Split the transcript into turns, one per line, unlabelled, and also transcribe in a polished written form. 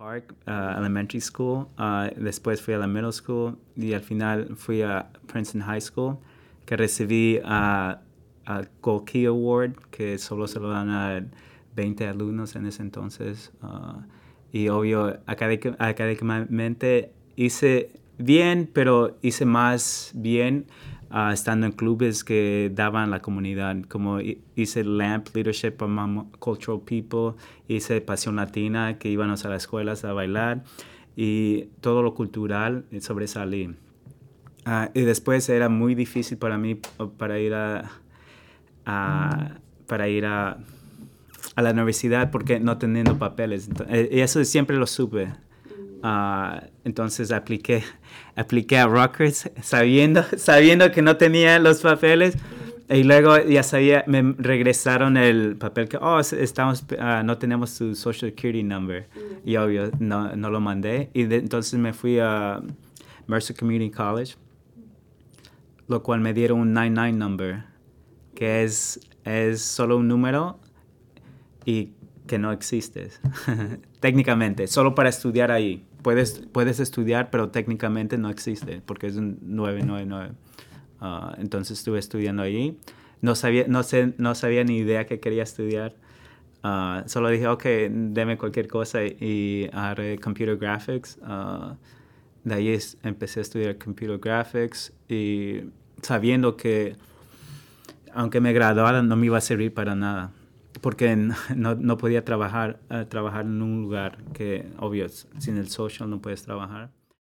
Park Elementary School. Después fui a la middle school y al final fui a Princeton High School, que recibí a Gold Key Award, que solo se lo dan a 20 alumnos en ese entonces. Y obvio, académicamente hice bien, pero hice más bien estando en clubes que daban la comunidad, como hice LAMP, Leadership Among Cultural People, hice Pasión Latina, que íbamos a las escuelas a bailar, y todo lo cultural sobresalí. Y después era muy difícil para mí para ir para ir a la universidad porque no teniendo papeles. Y eso siempre lo supe. Entonces apliqué a Rutgers sabiendo que no tenía los papeles. Y luego ya sabía, me regresaron el papel que, no tenemos tu Social Security number. Y obvio, no lo mandé. Y entonces me fui a Mercer Community College, lo cual me dieron un 99 number, que es solo un número y que no existes. Técnicamente, solo para estudiar ahí. Puedes estudiar, pero técnicamente no existe, porque es un 999. Entonces estuve estudiando ahí. No sabía ni idea que quería estudiar. Solo dije, ok, deme cualquier cosa y agarré Computer Graphics. De ahí empecé a estudiar Computer Graphics y sabiendo que aunque me graduara no me iba a servir para nada, porque no podía trabajar en un lugar que, obvio, sin el social no puedes trabajar.